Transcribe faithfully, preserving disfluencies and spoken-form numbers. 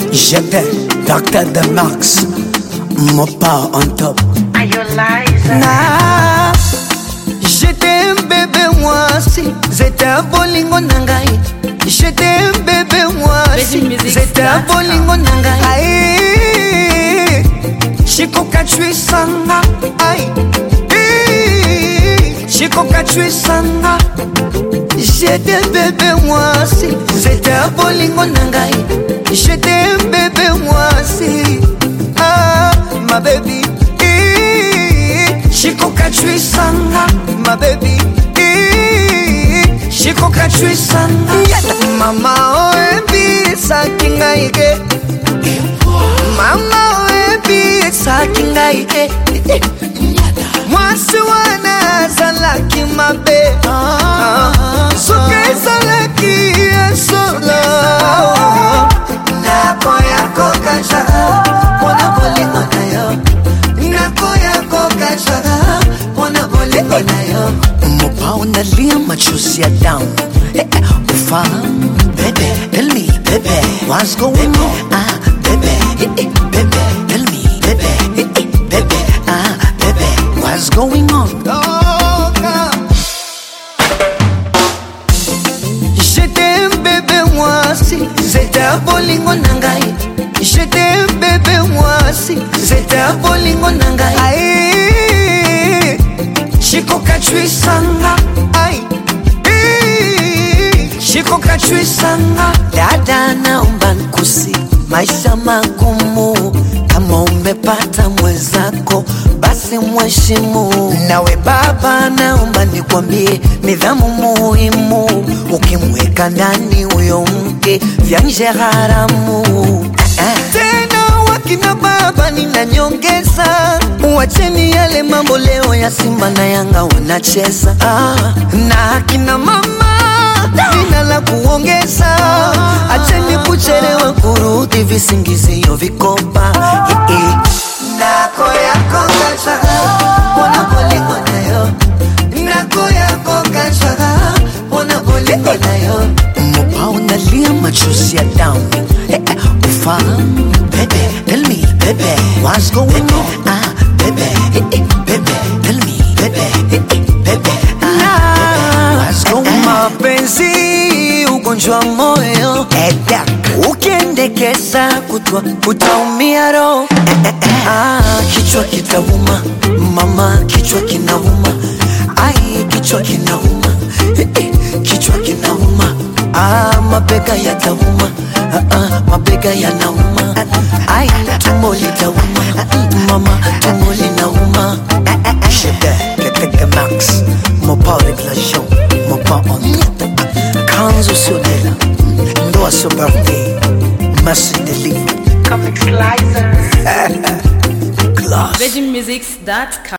J'étais docteur de Max, mon pas on top. Are you Liza? Nah, j'étais un bébé moi si, c'était un bolingo nangai. J'étais un bébé moi si, c'était un bolingo nangai. Aïe, Chico Kachui Sanga, aïe, Chico Kachui Sanga. J'étais un bébé moi si, c'était un bolingo nangai. J'étais un bébé moi si, ah, ma baby. Chico Kachui Sanga, ma baby. Chico Kachui Sanga. Mama oebi sakinga ike. Mama oebi sakinga ike. Mwasi wana zalaki mabe. Suke zalaki solo. Nako yako kachaka, mwana bolingo na yo. Nako yako kachaka, mwana bolingo na yo. Mopa unalia machozi ya down. Ufahamu, baby, tell me, baby, what's going on? Ah, baby, baby, tell me, baby, baby, ah, baby, what's going on? Oh, God. J'étais un bébé moi si, c'était un bolingo nangai. J'étais un bébé moi si, c'était un bolingo nangai. Aïe, Chico Kachui Sanga, aïe. Chico Kachui Sanga. Dada naomba nikusi, maisha magumu. Kama umepata mwenzako basi mheshimu. Nawe baba naomba nikwambie, nidhamu muhimu. Ukimweka ndani huyo mke, vya nje haramu. Tena wakina baba ninanyongeza, uacheni yale mambo leo ya Simba na Yanga wanacheza. Ah, na akina mama nina la kuongeza, acheni kuchelewa kurudi visingizio vikopa. Nako yako kachaka, mwana bolingo na yo. Nako yako kachaka, mwana bolingo na yo. Mopa unalia machozi ya down. Ufahamu, baby, tell me, baby, what's going on? Ah, baby, baby, tell me, baby, baby, ah, what's going on? Mapenzi ugonjwa moyo, ukiendekeza kutwa utaumia roho. Ah, kichwa kitauma, mama kichwa kinauma. Ai, kichwa kinauma, kichwa kinauma. Ah, mabega yatauma, ah, ah, mabega yanauma. Ai, tumbo litauma, mama tumbo linauma. J'étais le Max, mon pas réglation, mon pas en Kanzo Sonela, Ndoa Sobardi, Massy Delivery. Comics Liza. Class. Virgin Musics dot com